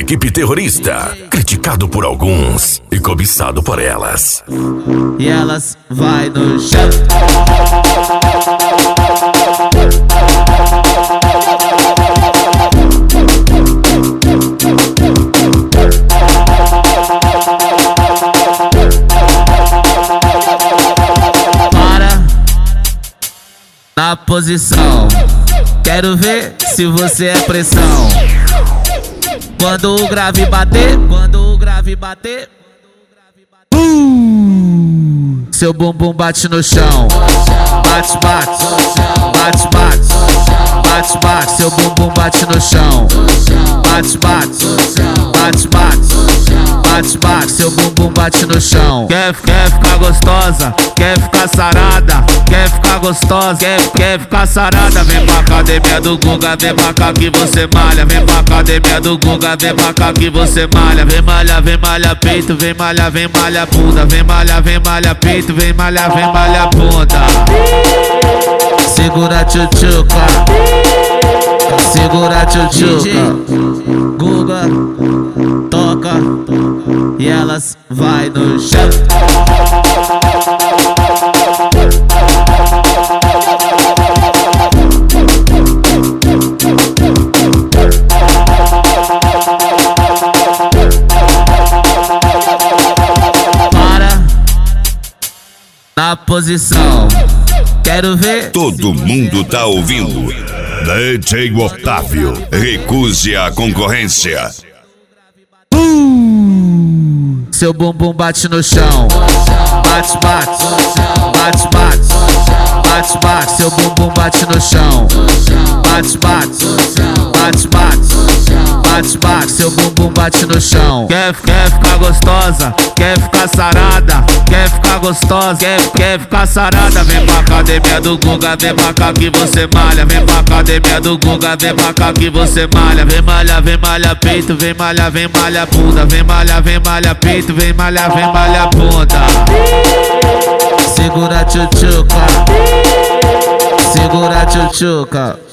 equipe terrorista, criticado por alguns e cobiçado por elas. E elas vai no chão. Para na posição. Quero ver se você é pressão. Quando o grave bater, seu bumbum bate no chão. Bate, bate, bate, bate, bate, bate, seu bumbum bate no chão. Bate, bate, bate, bate, bate, bate, seu bumbum bate no chão. Quer ficar gostosa, quer ficar sarada, quer ficar gostosa, quer ficar sarada. Vem pra academia do Guga, vem pra cá que você malha. Vem pra academia do Guga, vem pra cá que você malha. Vem malha peito, vem malha bunda. Vem malha peito, vem malha bunda. Segura a tchutchuca, segura a tchutchuca. Guga toca e elas vai no chão. Para na posição. Quero ver. Todo mundo tá ouvindo. DJ Otávio, recuse a concorrência. Seu bumbum bate no chão. Bate, bate, bate, bate, bate, bate, seu bumbum bate no chão. Bate, bate, bate, bate, bate, bate, seu bumbum bate no chão. Quer ficar gostosa, quer ficar sarada, quer ficar gostosa, quer ficar sarada. Vem pra academia do Guga, vem pra cá que você malha. Vem pra academia do Guga, vem pra cá que você malha. Vem malha peito, vem malha bunda. Vem malha peito, vem malha bunda. Segura a tchutchuca, segura a tchutchuca.